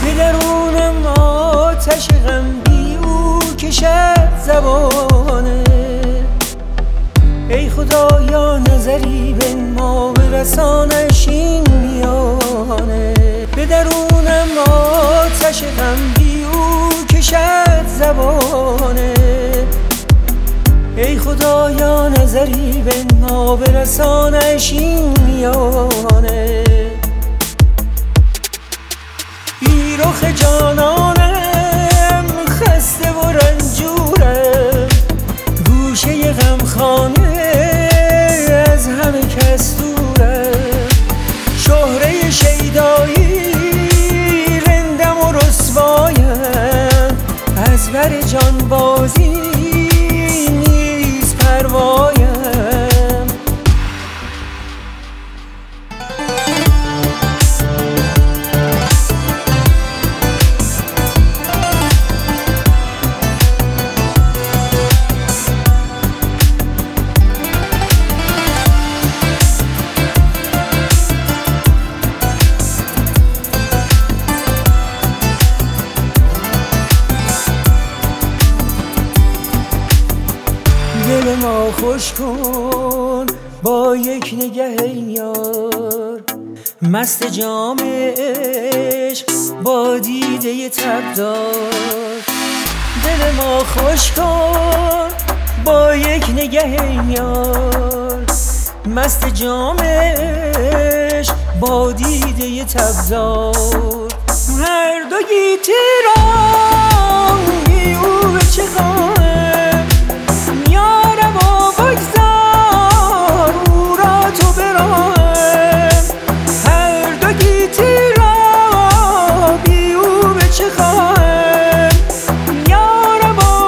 به درونم آتش غم بی او کشد زبانه. ای خدایا نظری به ما برسانش این میانه. به درونم آتش غم بی او کشد زبانه. ای خدایا نظری به ما برسانش این میانه. بی رخ جانانم خسته و رنجورم، گوشه غمخانه از همه کس دورم. شهره شیدایی رندم و رسوایم، از بر جانبازی نیز پروایم. دل ما خوش کن با یک نگه یار، مست جام عشق با دیده تبدار. دل ما خوش کن با یک نگه یار، مست جام عشق با دیده تبدار. هر دو گیتی را بی او به چه خواهم، یارم و بگذار او را تو براهم. هر دو گیتی را بی او به چه خواهم، یارم و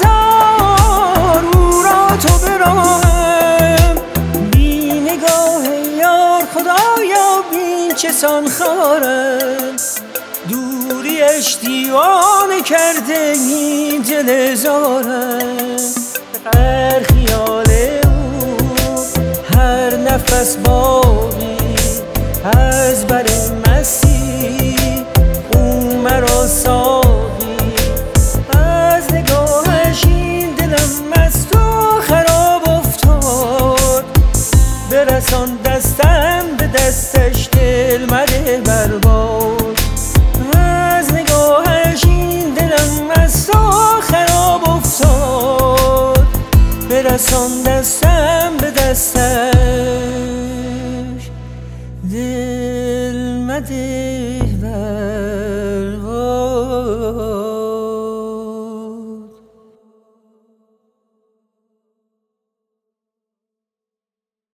بگذار او را تو براهم. بی نگاه یار خدایا بین چه سان خارم، دوریش دیوانه کرده این دل زارم. هر خیال او هر نفس باقی، از بر مستی او مرا ساقی. از نگاهش این دلم مست و خراب افتاد، برسان دستم به دستش دل مده برباد. از نگاهش این دلم مست و خراب افتاد، برسان دستم به دستش دل مده برباد.